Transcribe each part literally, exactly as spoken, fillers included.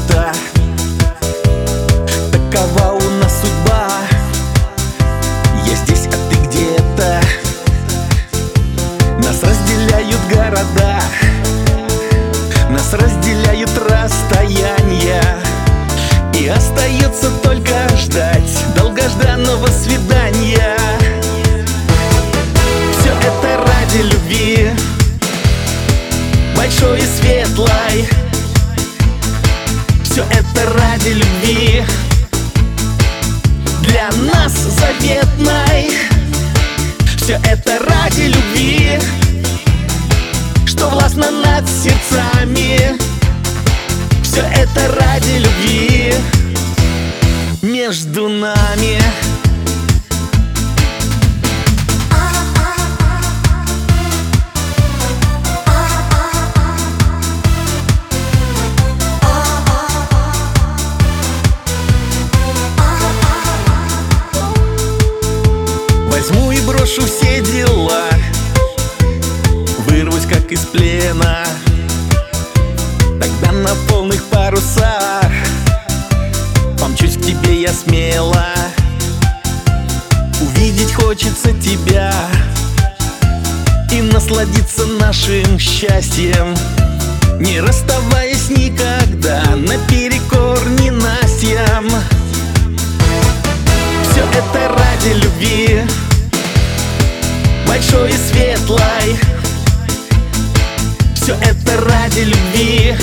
света. Такова у нас судьба. Я здесь, а ты где-то. Нас разделяют города, нас разделяют расстояния. И остается только ждать долгожданного свидания. Все это ради любви, большой и светлой. Все это ради любви, для нас заветной. Все это ради любви, что властно над сердцами. Все это ради любви между нами. Возьму и брошу все дела, вырвусь как из плена. Тогда на полных парусах помчусь к тебе я смело. Увидеть хочется тебя и насладиться нашим счастьем, не расставаясь никогда, наперекор ненастьям. Все это ради любви, большой и светлой. Все это ради любви,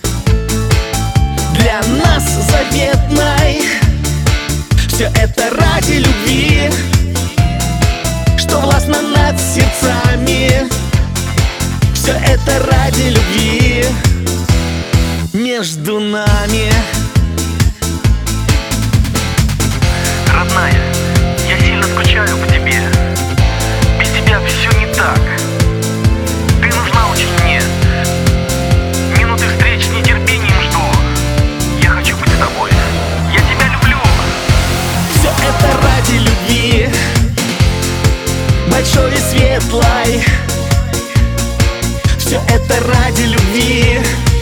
для нас заветной. Все это ради любви, что властно над сердцами. Все это ради любви между нами. Родная, я сильно скучаю по тебе. Без тебя все не так. Ты нужна очень мне. Минуты встреч с нетерпением жду. Я хочу быть с тобой. Я тебя люблю. Все это ради любви, большой и светлой. Все это ради любви,